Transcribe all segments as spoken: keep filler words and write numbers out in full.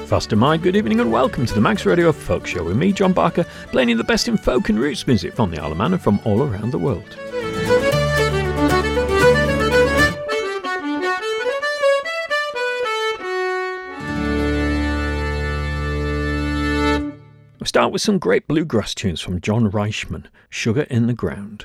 Faster Mind, good evening and welcome to the Manx Radio Folk Show with me, John Barker, playing you the best in folk and roots music from the Isle of Man and from all around the world. We start with some great bluegrass tunes from John Reichman, Sugar in the Ground.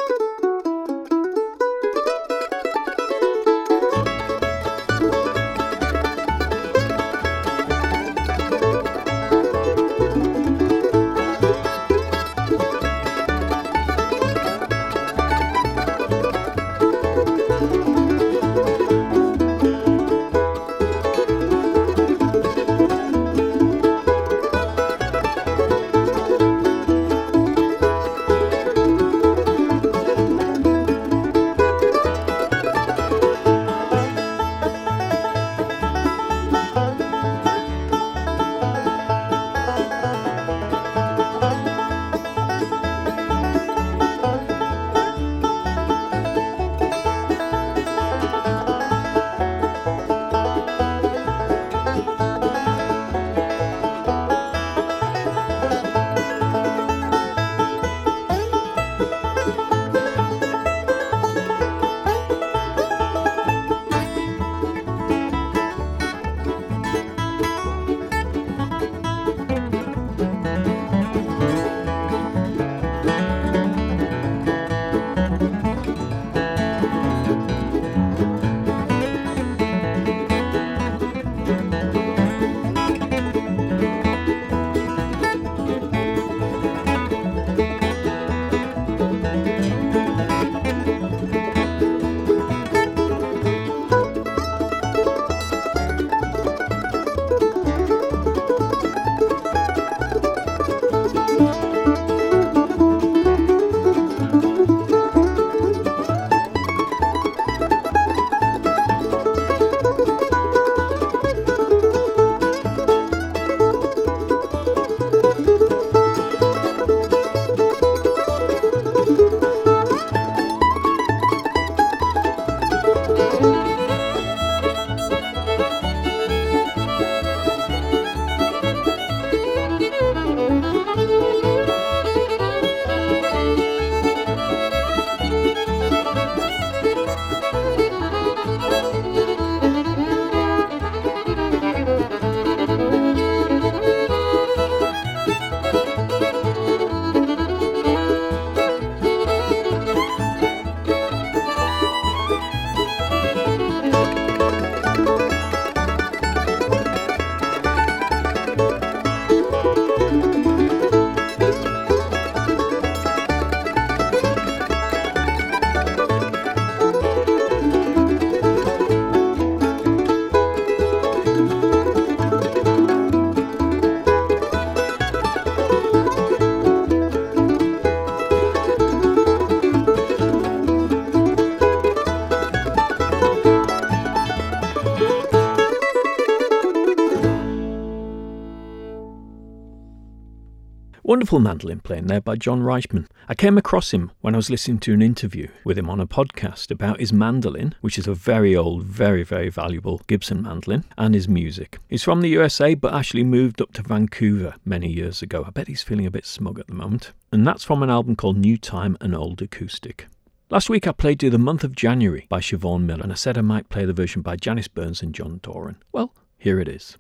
Wonderful mandolin playing there by John Reichman. I came across him when I was listening to an interview with him on a podcast about his mandolin, which is a very old, very, very valuable Gibson mandolin, and his music. He's from the U S A, but actually moved up to Vancouver many years ago. I bet he's feeling a bit smug at the moment. And that's from an album called New Time and Old Acoustic. Last week I played you The Month of January by Siobhan Miller, and I said I might play the version by Janice Burns and John Doran. Well, here it is.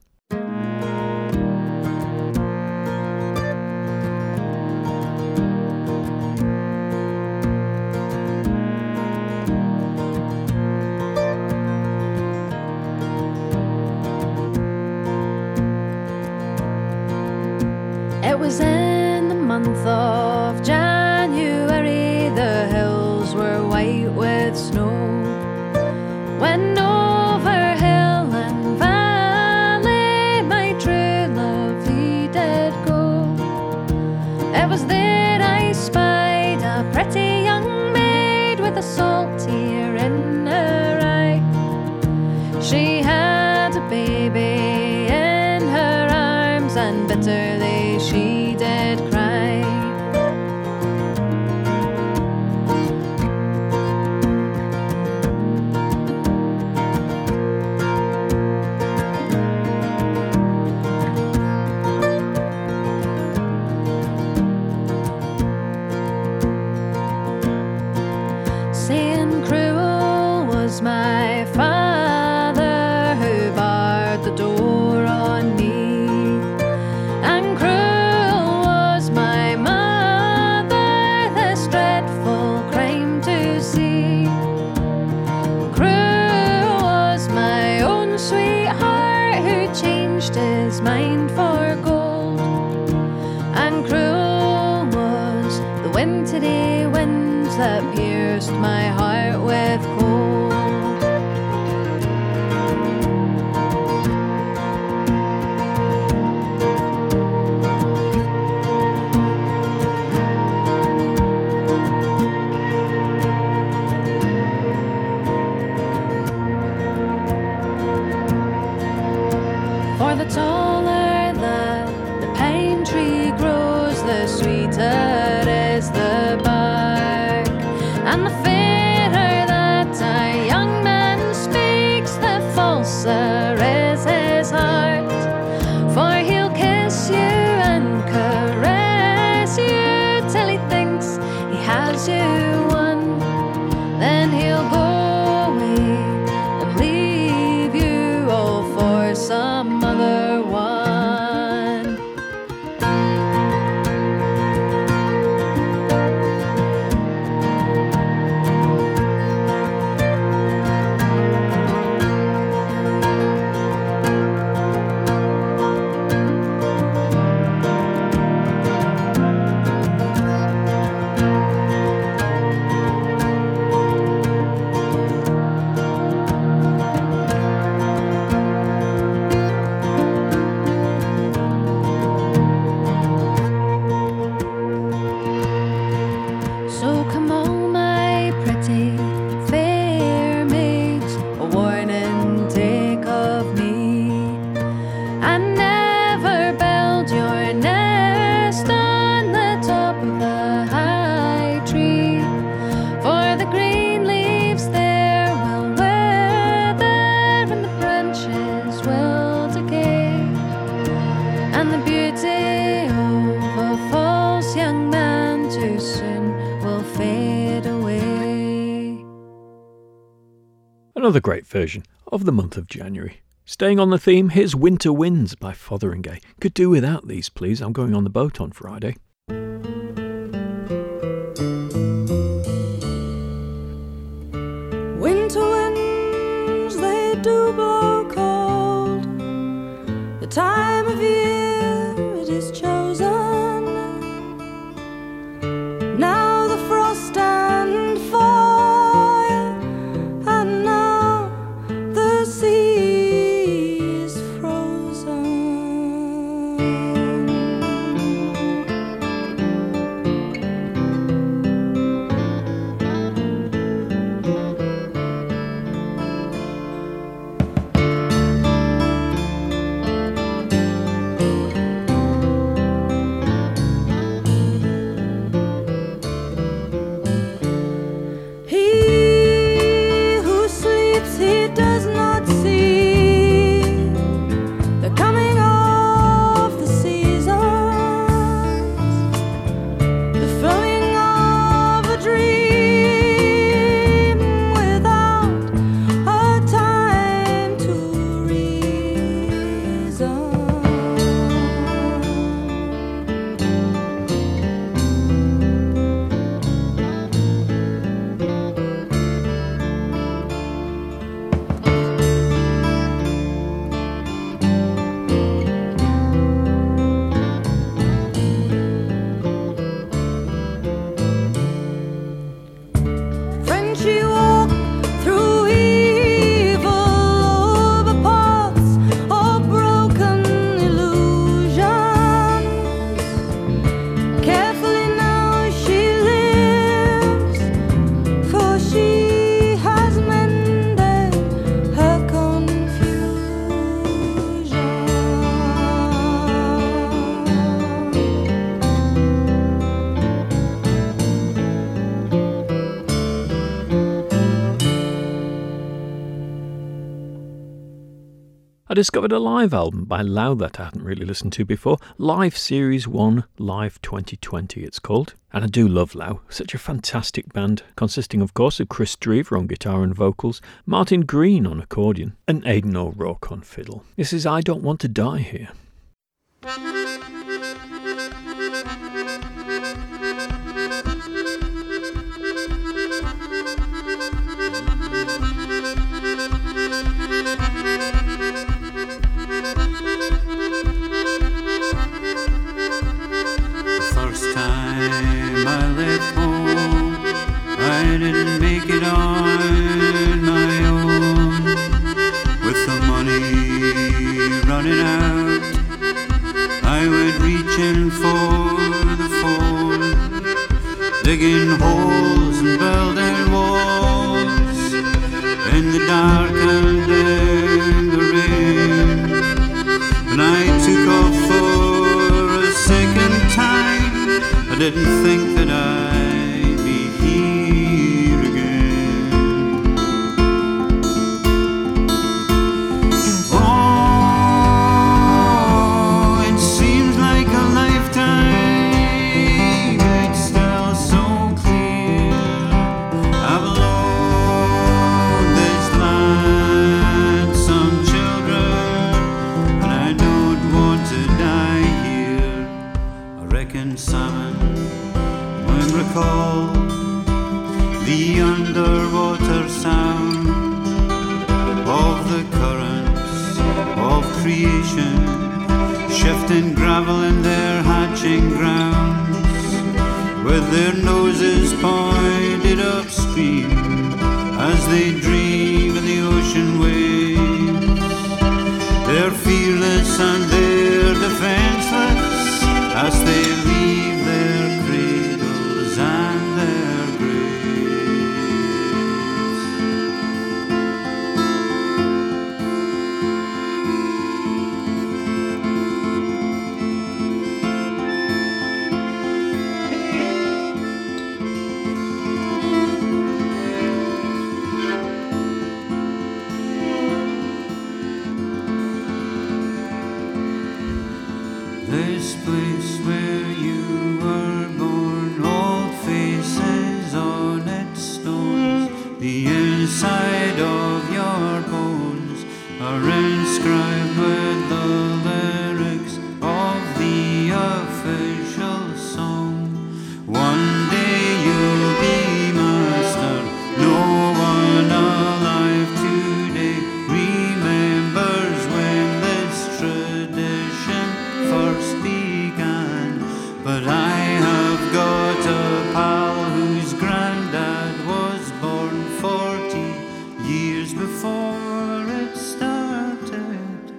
It was in the month of January, the hills were white with snow, when over hill and valley my true love he did go. It was there I spied a pretty young maid with a salt tear in her eye. She had a baby in her arms, and bitterly she did cry. was my father who barred the door on me, and cruel was my mother, this dreadful crime to see. Cruel was my own sweetheart who changed his mind for gold, and cruel was the wintry winds that pierced my heart with cold. For the taller that the pine tree grows, the sweeter is the bark, and the fairer that a young man speaks, the falser is his heart. For he'll kiss you and caress you till he thinks he has you won, then he'll go away and leave you all for some other one. So come on, my pretty fair maids, a warning take of me, and never build your nest on the top of the high tree, for the green leaves there will wither and the branches will decay, and the beauty of a false young man too soon will fade away. Another great version of the month of January. Staying on the theme, here's Winter Winds by Fotheringay. Could do without these, please. I'm going on the boat on Friday. Winter winds, they do blow cold. The time of year it is chosen. Now the frost and fire, and now the sea is frozen. I discovered a live album by Loud that I hadn't really listened to before. Live Series one, Live twenty twenty it's called. And I do love Loud, such a fantastic band, consisting of course of Chris Drever on guitar and vocals, Martin Green on accordion, and Aidan O'Rourke on fiddle. This is I Don't Want to Die Here. I didn't make it on my own. With the money running out, I went reaching for the phone, digging holes and building walls in the dark and in the rain. And I took off for a second time. I didn't think that I'd be here again. Oh, it seems like a lifetime. It's still so clear. I've alone this land, some children, and I don't want to die here. I reckon salmon when recall the underwater sound of the currents of creation, shifting gravel in their hatching grounds, with their noses pointed upstream as they dream in the ocean waves. They're fearless and they're defenseless as they leave their cradles and their graves. This place where you were born, old faces on its stones, the inside of your bones are inscribed with the lyrics of the official song. One day you'll be master, no one alive today remembers when this tradition first began. But I have got a pal whose granddad was born forty years before it started.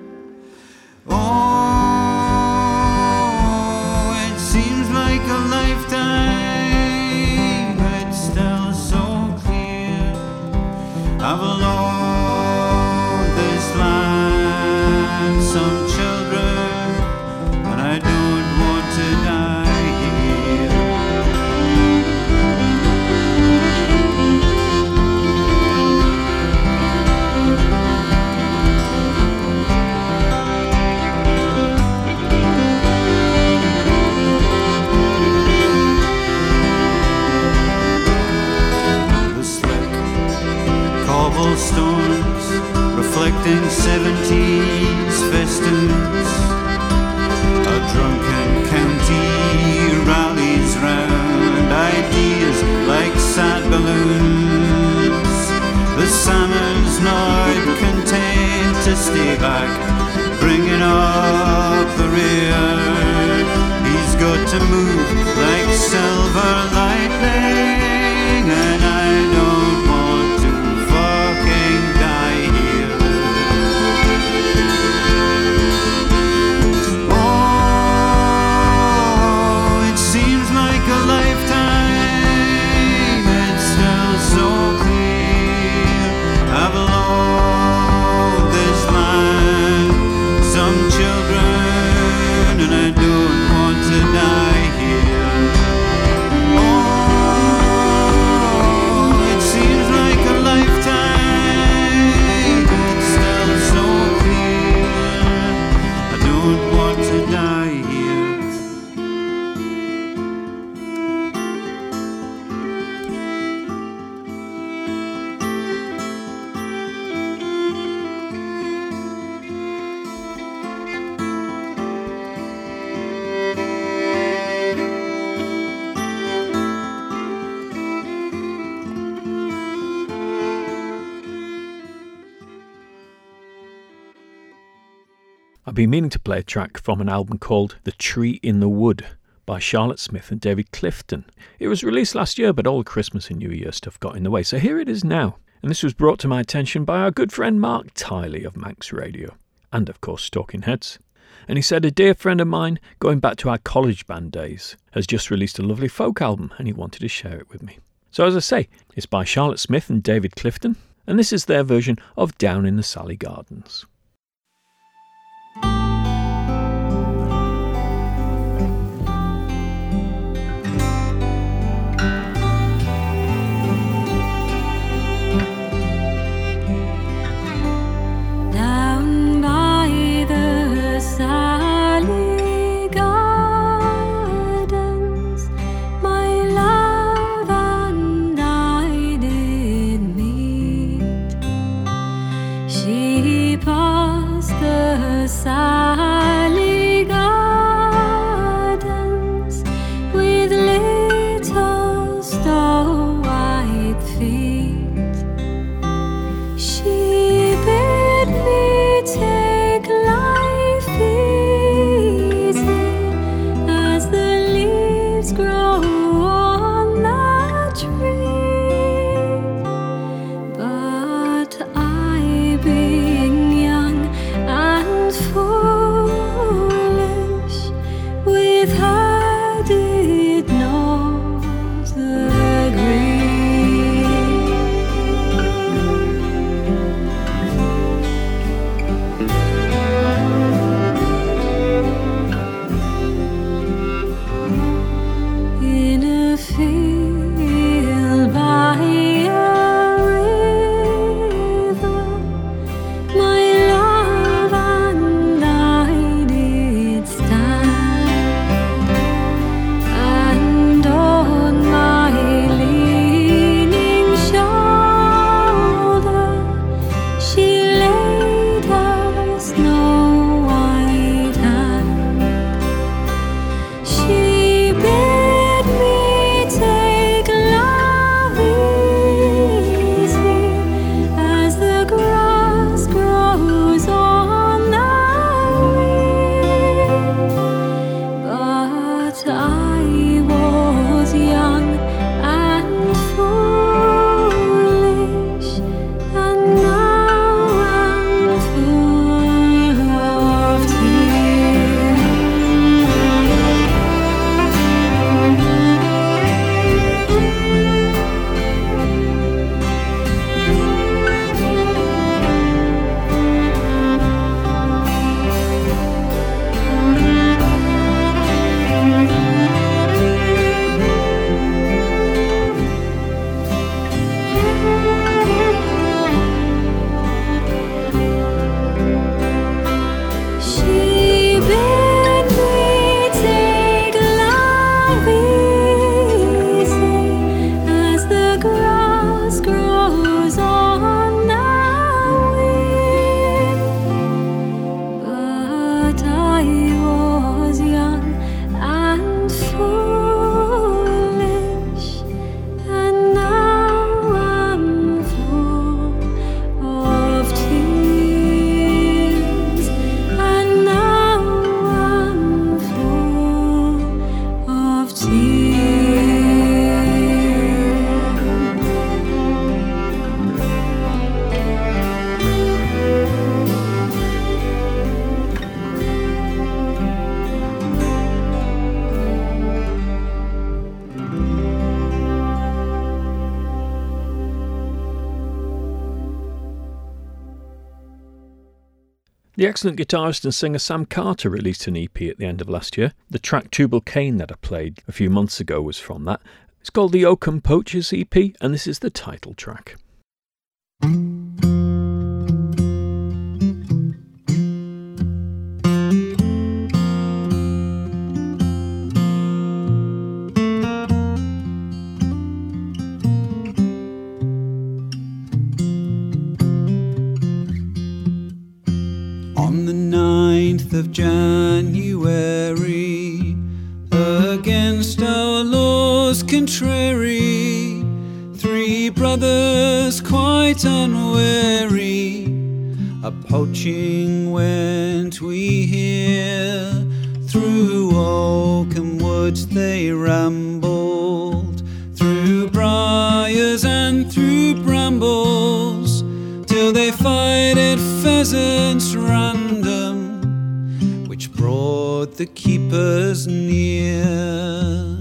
Oh, it seems like a lifetime. It's still so clear. I've alone this land, some children, and I don't want to die here. The slick cobblestones reflecting seventies festoons. A drunken county rallies round ideas like sad balloons. The salmon's not content to stay back, bringing up the rear. He's got to move like silver lightning, and I don't want to fucking die here. Oh, it seems like a lifetime. It's still so clear. I've alone this land, some children, and I don't want to die here. Oh, I've been meaning to play a track from an album called The Tree in the Wood by Charlotte Smith and David Clifton. It was released last year, but all the Christmas and New Year stuff got in the way, so here it is now. And this was brought to my attention by our good friend Mark Tiley of Manx Radio, and of course Talking Heads. And he said a dear friend of mine, going back to our college band days, has just released a lovely folk album and he wanted to share it with me. So as I say, it's by Charlotte Smith and David Clifton, and this is their version of Down in the Sally Gardens. Sally Gardens with little snow-white feet. She bid me take life easy as the leaves grow on the tree. But I, being young and foolish, with her did not agree. In a field by a river, my love and I did stand, and on my leaning shoulder she laid her snow-white hand. She bid me take love easy as the grass grows on the wind. But I was young and foolish, and now I'm full of tears. She bid me take love easy as the grass grows on the wind. But I was young and foolish, and now I'm full of tears, and now I'm full of The excellent guitarist and singer Sam Carter released an E P at the end of last year. The track Tubal Cain that I played a few months ago was from that. It's called the Oakham Poachers E P, and this is the title track. On the ninth of January, against our laws contrary, three brothers quite unwary, a poaching went didn't we hear? Through Oakham woods they rambled, through briars and through brambles, till they fighted pheasants random, which brought the keepers near.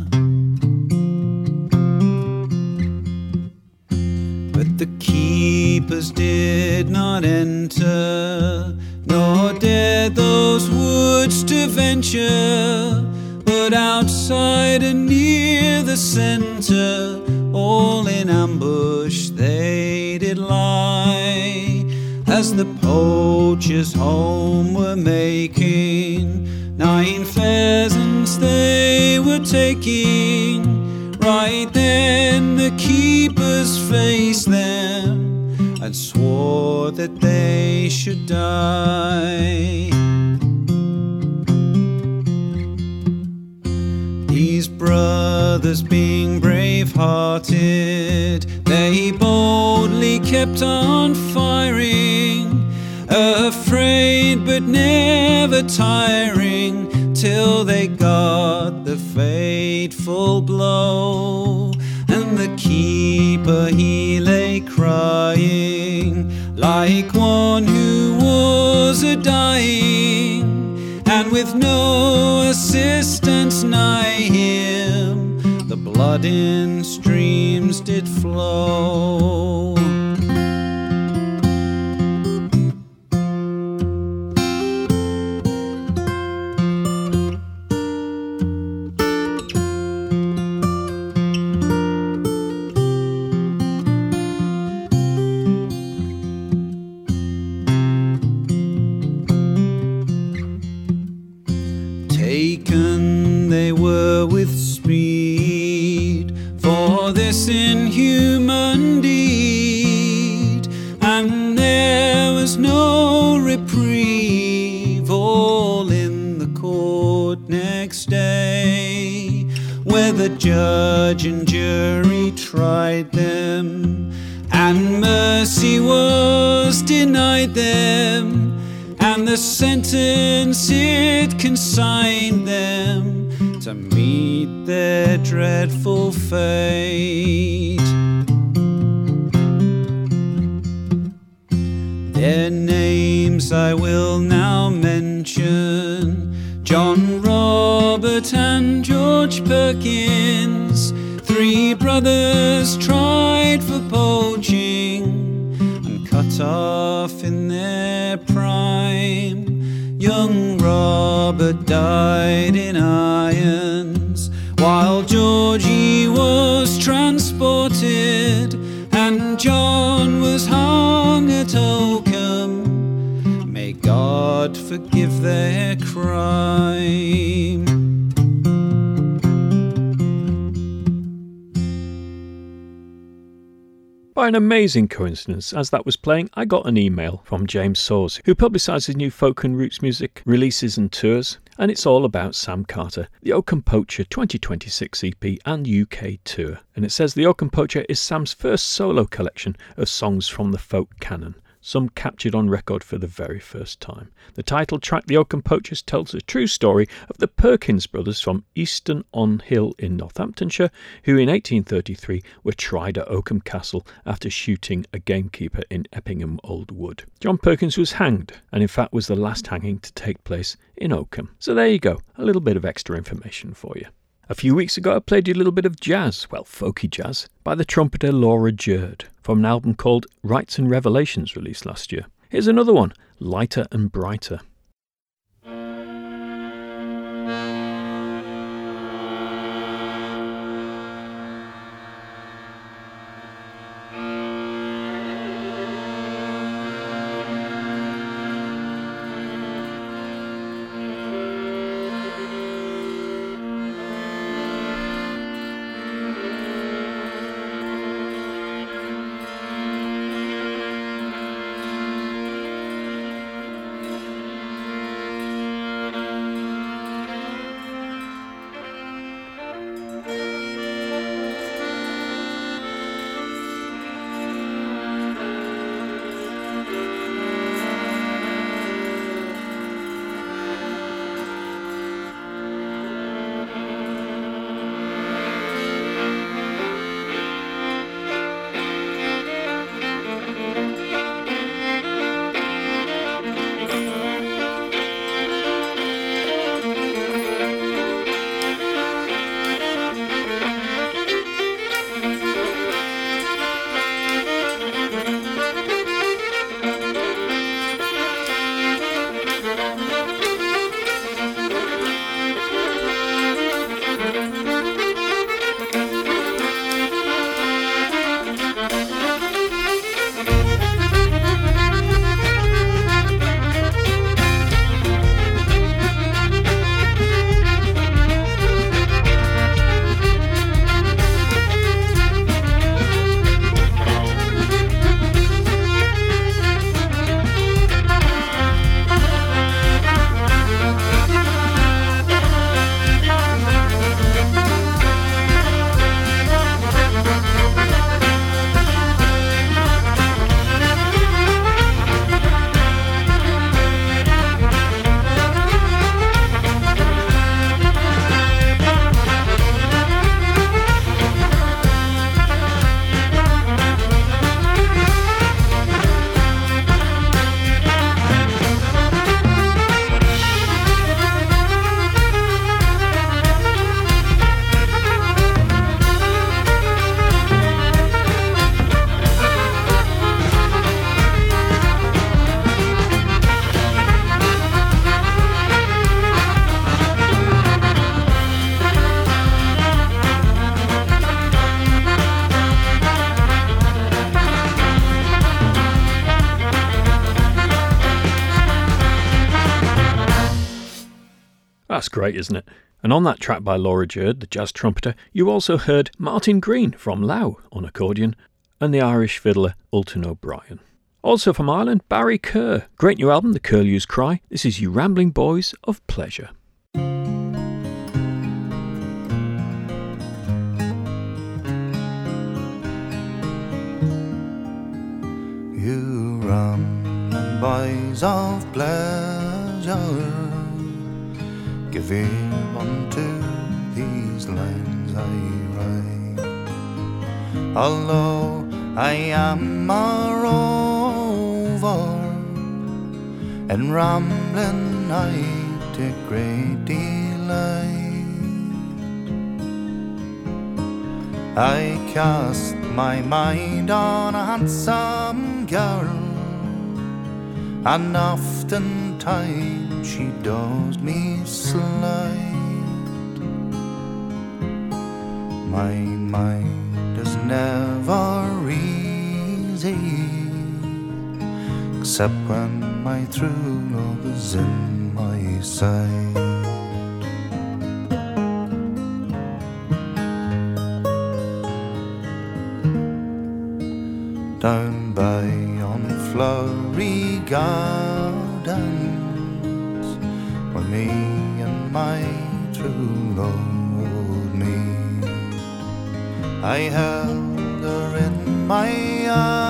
But the keepers did not enter, nor dared those woods to venture, but outside and near the centre, all in ambush they did lie. As the poachers home were making, nine pheasants they were taking. Right then the keepers faced them and swore that they should die. These brothers, being brave-hearted, they boldly kept on firing, afraid but never tiring, till they got the fateful blow. And the keeper, he lay crying like one who was a-dying, and with no assistance nigh him, the blood in streams did flow. Taken they were with speed for this inhuman deed, and there was no reprieve, all in the court next day, where the judge and jury tried them, and mercy was denied them, and the sentence it consigned them to meet their dreadful fate. Their names I will now mention: John, Robert and George Perkins, three brothers tried for poaching and cut off in their prime. Young Robert died in irons, while Georgie was transported, and John was hung at Oakham. May God forgive their crime. By an amazing coincidence, as that was playing, I got an email from James Soares, who publicises new folk and roots music, releases and tours, and it's all about Sam Carter, the Oakham Poacher twenty twenty-six E P and U K tour. And it says the Oakham Poacher is Sam's first solo collection of songs from the folk canon, some captured on record for the very first time. The title track, The Oakham Poachers, tells the true story of the Perkins brothers from Easton-on-Hill in Northamptonshire, who in eighteen thirty-three were tried at Oakham Castle after shooting a gamekeeper in Eppingham Old Wood. John Perkins was hanged, and in fact was the last hanging to take place in Oakham. So there you go, a little bit of extra information for you. A few weeks ago I played you a little bit of jazz, well, folky jazz, by the trumpeter Laura Jerd, from an album called Rights and Revelations, released last year. Here's another one, Lighter and Brighter. That's great, isn't it? And on that track by Laura Jerd, the jazz trumpeter, you also heard Martin Green from Lau on accordion and the Irish fiddler Ultan O'Brien. Also from Ireland, Barry Kerr. Great new album, The Curlew's Cry. This is You Rambling Boys of Pleasure. You rambling boys of pleasure, give ear unto these lines I write. Although I am a rover, in rambling I take great delight. I cast my mind on a handsome girl, and oftentimes she does me slight. My mind is never easy, except when my true love is in my sight. Down by yon flowery gardens, where me and my true love would meet, I held her in my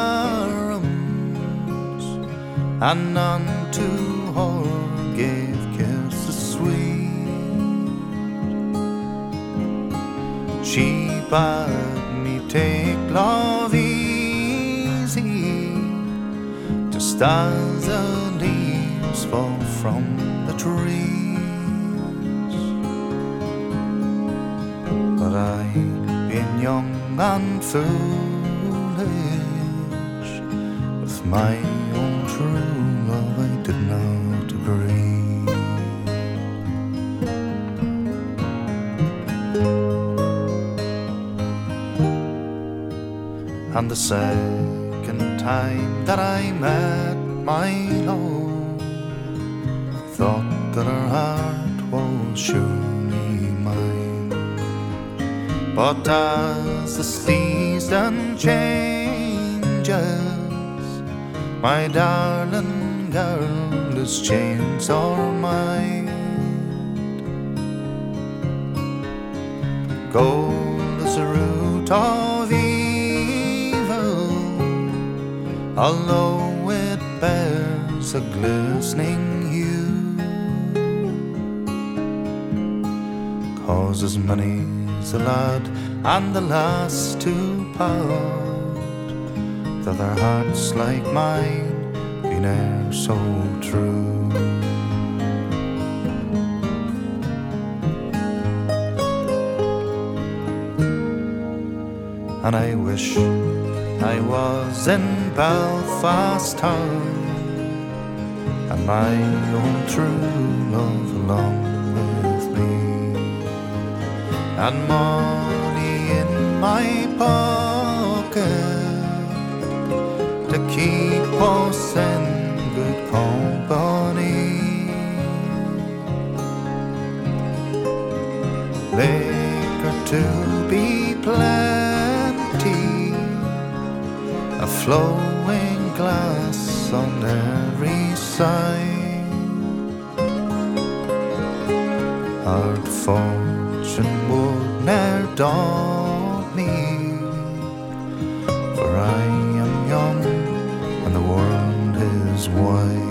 arms, and unto her gave kisses sweet. She bade me take love easy, just as the leaves fall from the trees. But I, being young and foolish, with my own true love I did not agree. And the second time that I met my love, thought that her heart was surely mine. But as the season changes, my darling girl has changed her mind. Gold is the root of evil, although it bears a glistening hue. 'Cause as many's the lad and the lass to part, that their hearts like mine be ne'er so true. And I wish I was in Belfast town, and my own true love along with me, and money in my pocket to keep us in good company. Liquor to be plenty, a flowing glass on every side. Hard fortune would ne'er daunt me, for I am young and the world is wide.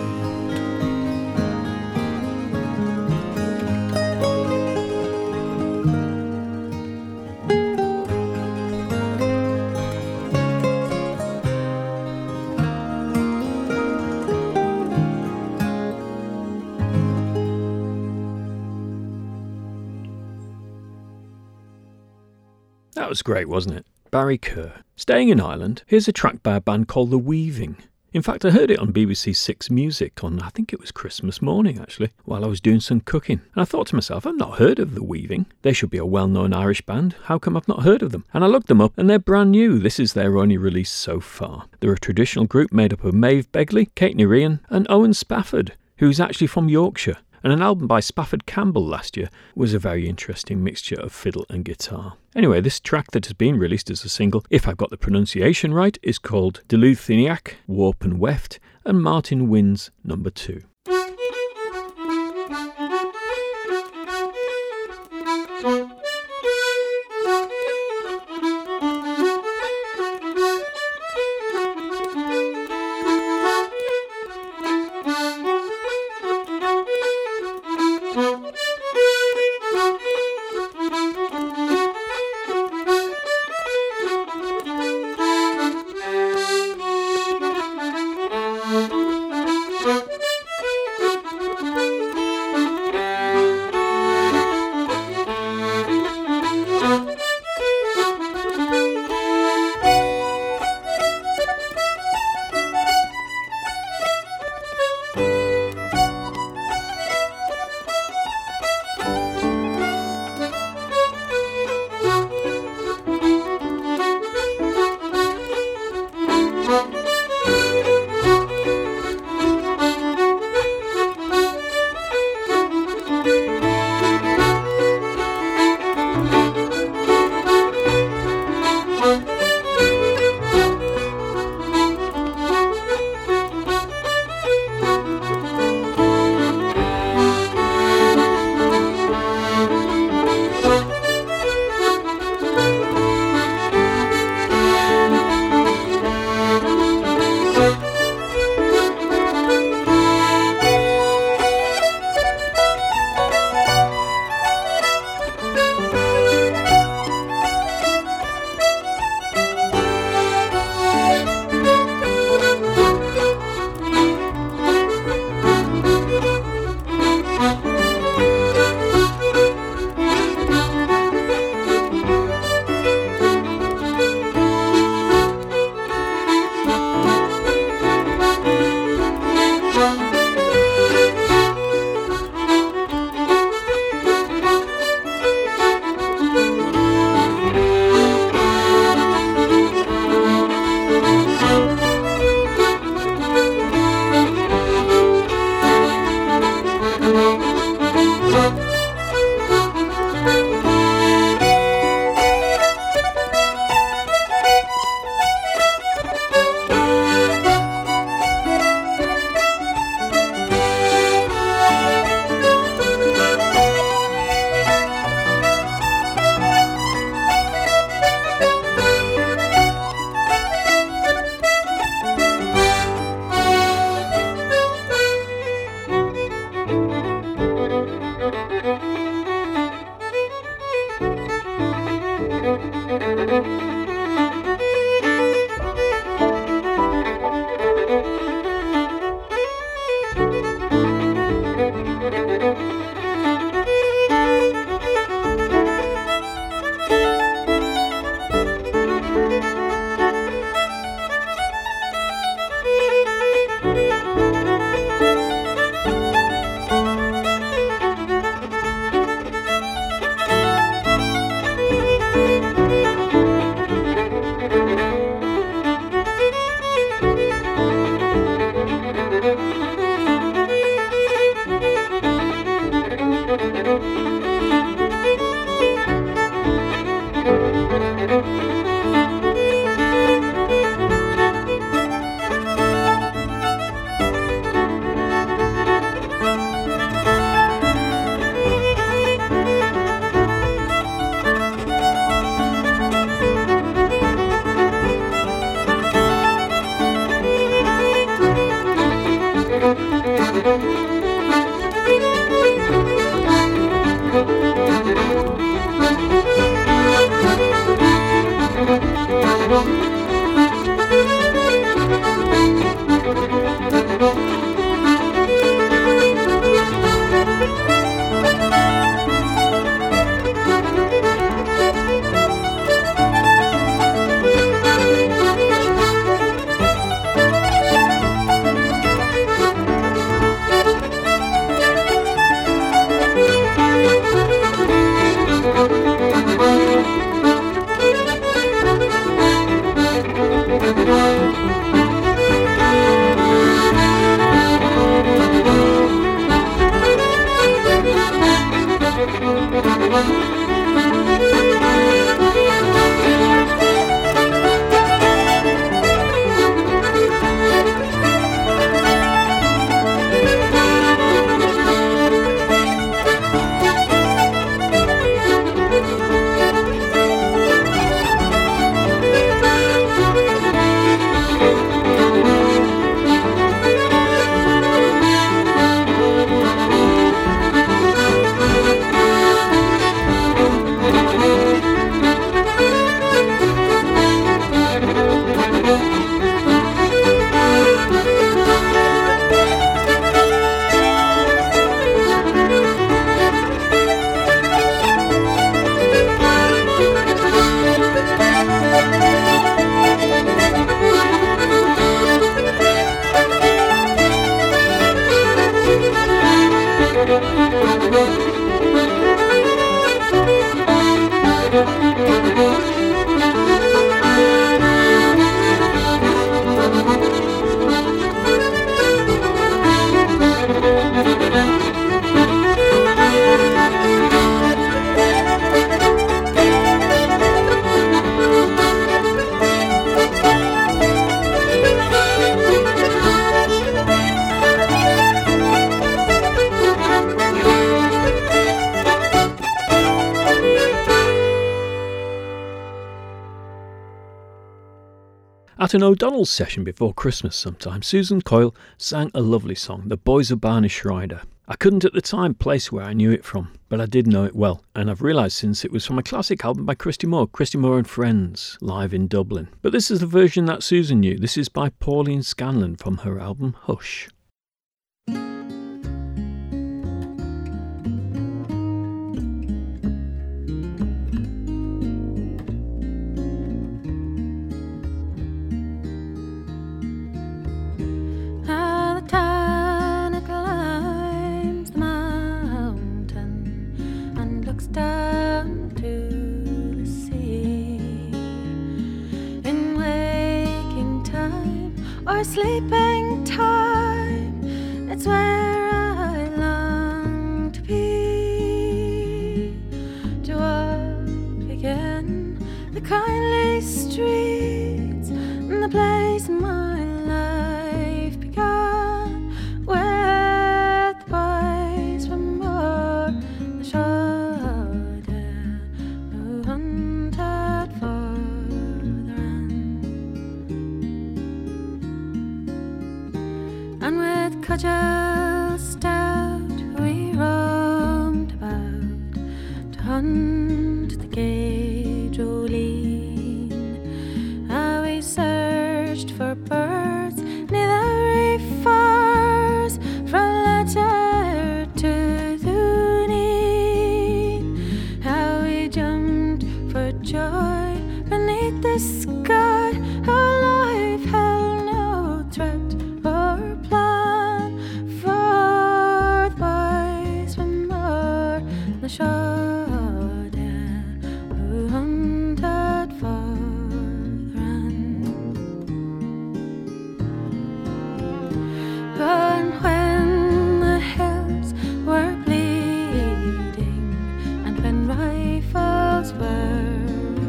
That was great, wasn't it? Barry Kerr. Staying in Ireland, here's a track by a band called The Weaving. In fact, I heard it on B B C Six Music on, I think it was Christmas morning actually, while I was doing some cooking. And I thought to myself, I've not heard of The Weaving. They should be a well-known Irish band. How come I've not heard of them? And I looked them up and they're brand new. This is their only release so far. They're a traditional group made up of Maeve Begley, Kate Nerian and Owen Spafford, who's actually from Yorkshire. And an album by Spafford Campbell last year was a very interesting mixture of fiddle and guitar. Anyway, this track that has been released as a single, if I've got the pronunciation right, is called Duluthiniac, Warp and Weft, and Martin wins number two. At an O'Donnell's session before Christmas sometime, Susan Coyle sang a lovely song, The Boys of Barnish Rider. I couldn't at the time place where I knew it from, but I did know it well, and I've realised since it was from a classic album by Christy Moore, Christy Moore and Friends, live in Dublin. But this is the version that Susan knew. This is by Pauline Scanlon from her album Hush. Down to the sea in waking time or sleeping time, it's where I long to be, to walk again the kindly streets and the place my life began, where the boys from more the shore cudgel stout we roamed about to hunt the gay Jolene. How we searched for birds near the reefers, from letter to Dooney. How we jumped for joy beneath the sky. Our life held no threat or plan. The shore there who hunted for the run. But when the hills were bleeding and when rifles were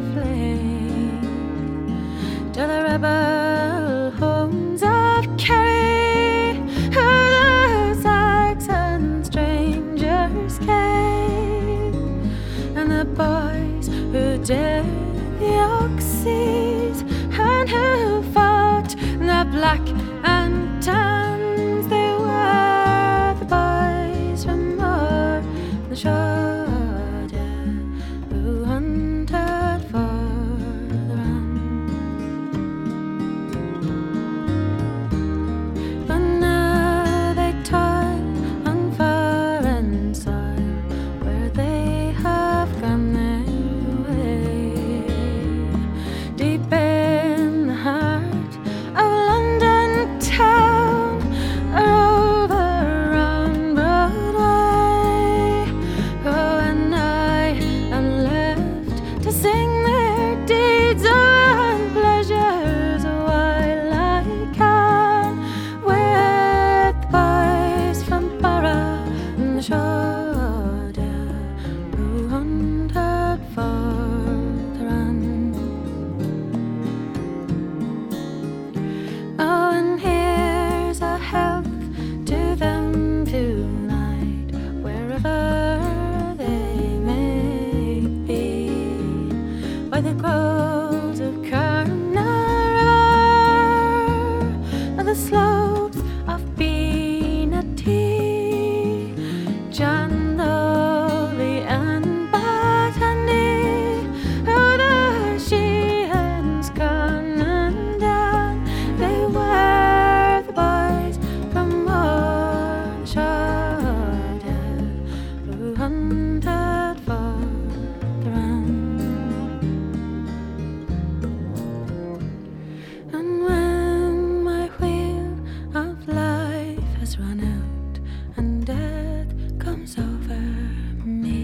aflame, to the rebel homes of Kerry, who the Saxon strangers came, and the boys who dared the Oxys and who fought the black and tans, they were the boys from more the shore there who hunted for the run. But now they toil on foreign soil, where they have gone their way, deep in the heart of London town, or over on Broadway. Oh, and I am left to sing their deeds and pleasures while I can, with the boys from Barra and the shore there who hunted for the run. Oh, and here's a health to them tonight, wherever they may be, by the groves of Carnarvon, or the slopes of Beanatee, John Lowry and Botany, oh, the Sheehan's gone and down, they were the boys from more shore there who hunted for the run. And when my wheel of life has run out and death comes over me,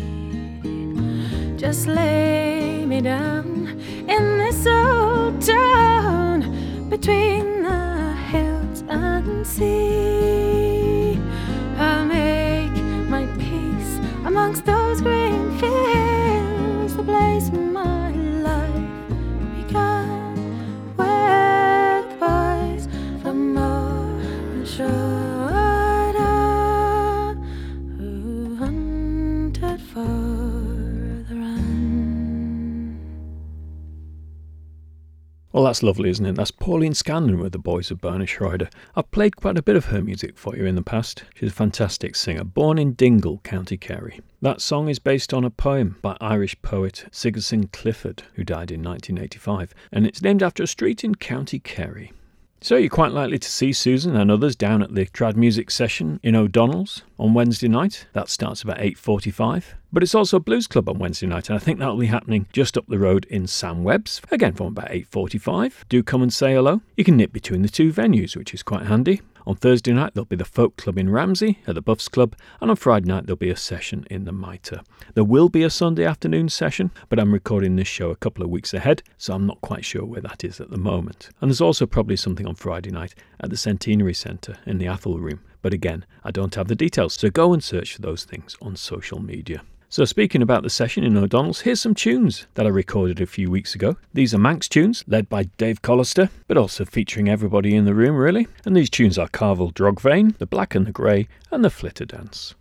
just lay me down in this old town between the hills and sea. I'll make my peace amongst those green fields, the place my life began, where the boys from more the shore down who hunted for the run. Well, that's lovely, isn't it? That's Pauline Scandon with the Boys of Bernishrider. I've played quite a bit of her music for you in the past. She's a fantastic singer, born in Dingle, County Kerry. That song is based on a poem by Irish poet Sigerson Clifford, who died in nineteen eighty-five, and it's named after a street in County Kerry. So you're quite likely to see Susan and others down at the Trad Music Session in O'Donnell's on Wednesday night. That starts about eight forty-five. But it's also a blues club on Wednesday night, and I think that'll be happening just up the road in Sam Webb's, again from about eight forty-five. Do come and say hello. You can nip between the two venues, which is quite handy. On Thursday night, there'll be the Folk Club in Ramsey at the Buffs Club, and on Friday night, there'll be a session in the Mitre. There will be a Sunday afternoon session, but I'm recording this show a couple of weeks ahead, so I'm not quite sure where that is at the moment. And there's also probably something on Friday night at the Centenary Centre in the Athol Room, but again, I don't have the details, so go and search for those things on social media. So speaking about the session in O'Donnell's, here's some tunes that I recorded a few weeks ago. These are Manx tunes, led by Dave Collister, but also featuring everybody in the room, really. And these tunes are Carvel Drogvein, The Black and the Grey, and The Flitter Dance.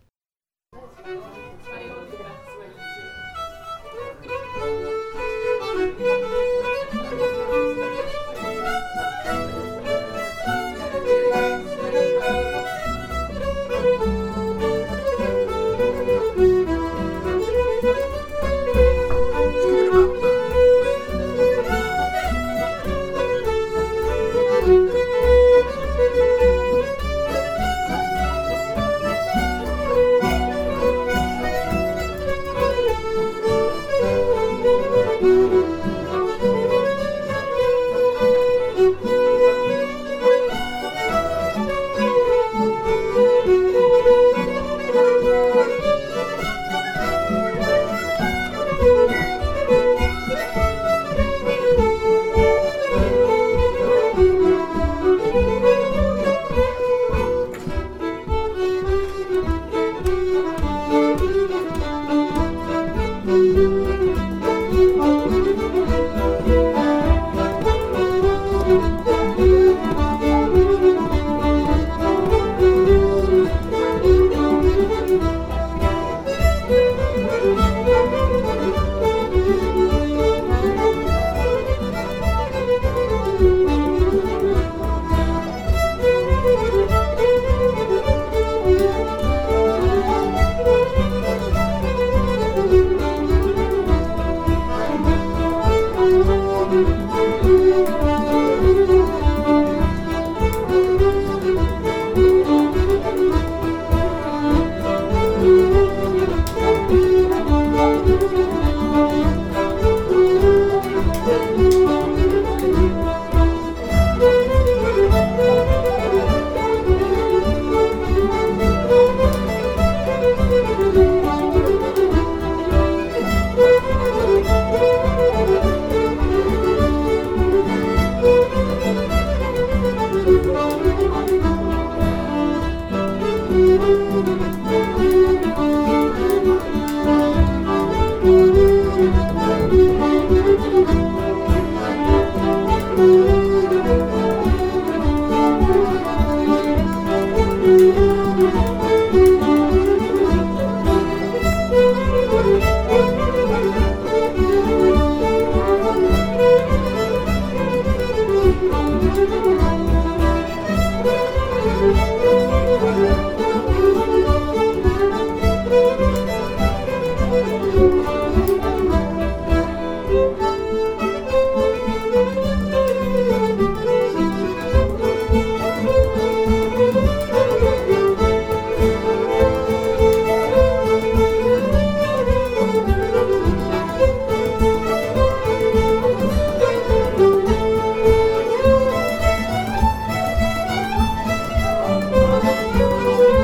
Thank you.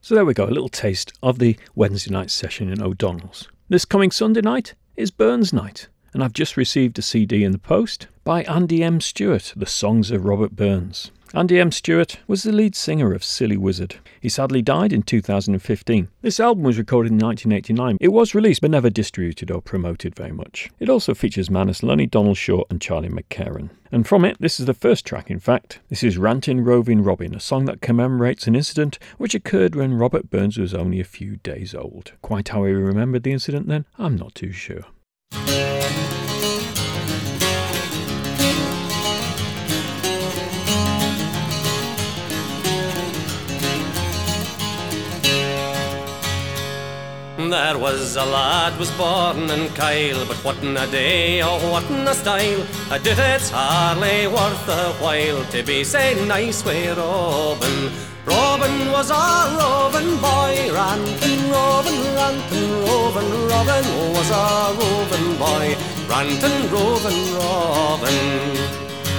So there we go, a little taste of the Wednesday night session in O'Donnell's. This coming Sunday night is Burns Night, and I've just received a C D in the post by Andy M. Stewart, The Songs of Robert Burns. Andy M. Stewart was the lead singer of Silly Wizard. He sadly died in two thousand fifteen. This album was recorded in nineteen eighty-nine. It was released but never distributed or promoted very much. It also features Manus Lunny, Donald Shaw and Charlie McCarran. And from it, this is the first track in fact. This is Rantin' Rovin' Robin, a song that commemorates an incident which occurred when Robert Burns was only a few days old. Quite how he remembered the incident then, I'm not too sure. There was a lad was born in Kyle, but what in a day, oh what in a style. I did it's hardly worth a while to be say nice with Robin. Robin was a roving boy, rantin', rovin', rantin', rovin'. Robin was a roving boy, rantin', rovin', Robin.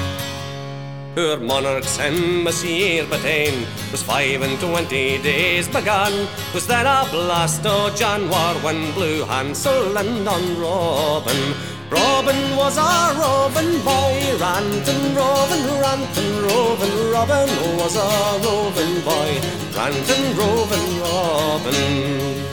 Poor monarch's him this year but ane was five and twenty days begun. Was then a blast o' January when blew Hansel and on Robin. Robin was a roving boy, rantin', rovin', rantin', rovin'. Robin was a roving boy, rantin', rovin', Robin.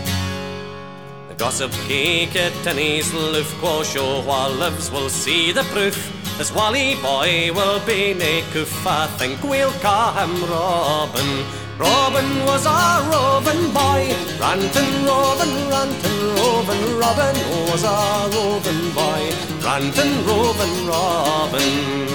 The gossip keek it and his loof quo show while lives will see the proof. This Wally boy will be nae coof, I think we'll ca' him Robin. Robin was a roving boy, rantin', rovin', rantin', rovin'. Robin was a roving boy, rantin', rovin', Robin.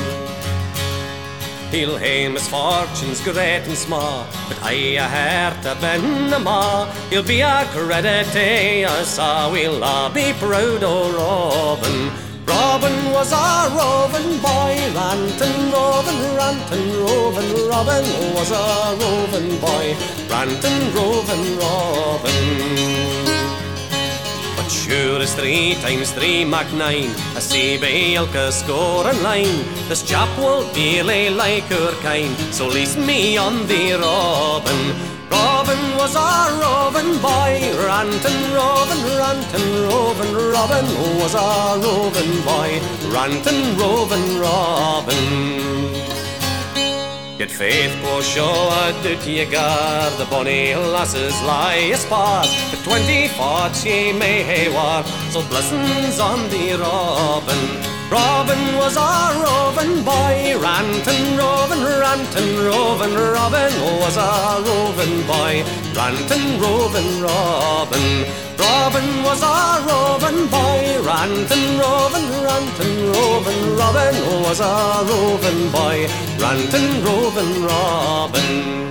He'll hae misfortunes great and small, but I a heart a ben a ma. He'll be a credit to us, a we'll a be proud o' Robin. Robin was a roving boy, rantin', rovin', rantin', rovin'. Robin was a roving boy, rantin', rovin', Robin. But sure as three times three mak nine, a see by ilka score and line. This chap will dearly like her kind, so lease me on thee, Robin. Robin was a roving boy, rantin', rovin', rantin', rovin'. Robin was a roving boy, rantin', rovin', Robin. Get faith go show a duty ye guard, the bonny lasses lie aspar. The twenty forts ye may hae war, so blessings on thee, Robin. Robin was a roving boy, rantin', rovin', rantin', rovin'. Robin was a roving boy, rantin', rovin', Robin. Robin was a roving boy, rantin', rovin', rantin', rovin'. Robin was a roving boy, rantin', rovin', Robin.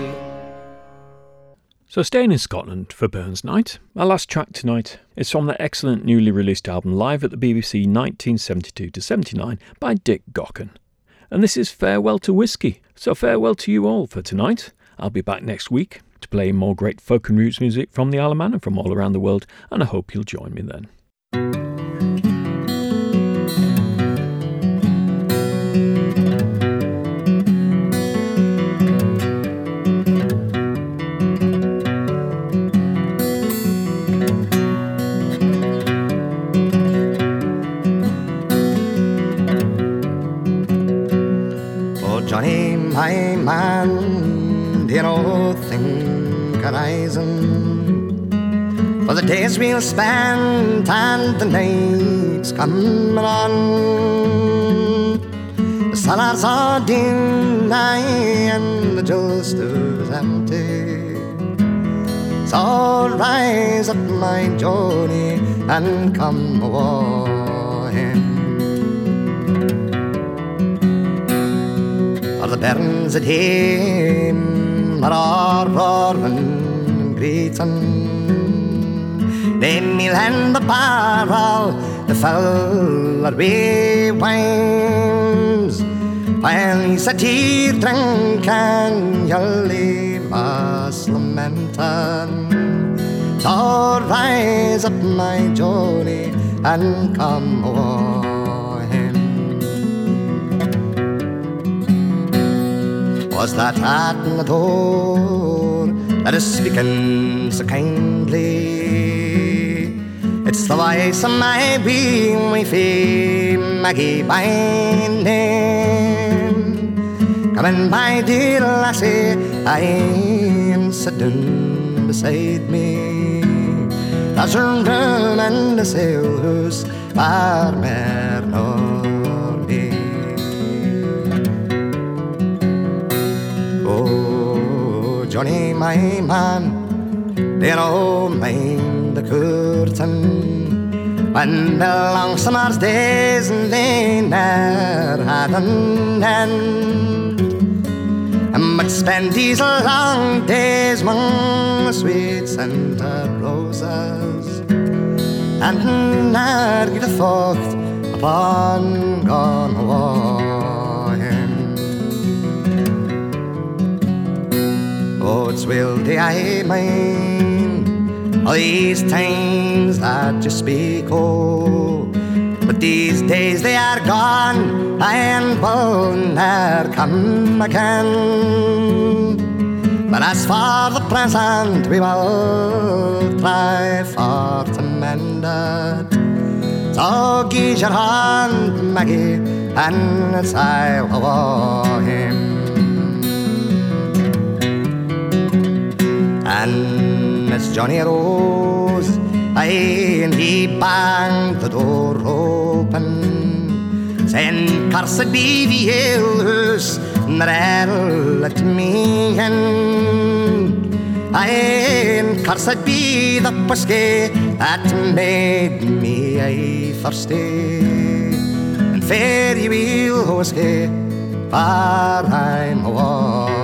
So staying in Scotland for Burns Night, our last track tonight is from the excellent newly released album Live at the B B C nineteen seventy-two to seventy-nine by Dick Gaughan. And this is Farewell to Whiskey. So farewell to you all for tonight. I'll be back next week to play more great folk and roots music from the Isle of Man and from all around the world, and I hope you'll join me then. Johnny, my man, do you know, think of rising? For the days we'll spend and the nights coming on. The cellars are dim now and the juice is empty. So rise up, my Johnny, and come away. The bairns at home are all roaring and greeting. Then we'll hand the barrel the full wee wines, while he sat here drinking, you'll leave us lamenting. So rise up, my Johnny, and come away. Was that at the door that is speaking so kindly. It's the voice of my wee, my fee, Maggie by name. Coming, my dear lassie, I'm sitting beside me. There's a room in the sailhouse far more nor me. Oh, Johnny, my man, they don't mind the curtain when the long summer's days and they never had an end. But spend these long days among the sweet scented roses and never get a thought upon gone away. Oh, it's well day I mind all these times that you speak of, but these days they are gone and will never come again. But as for the present, we will try for to mend it. So give your hand, Maggie, and sail away. And it's Johnny Rose, aye, and he banged the door open, saying, "Cursed be the alehouse that'll let me in. Aye, and cursed be the whiskey that made me aye thirsty. And fare ye well, whiskey, far I'm away."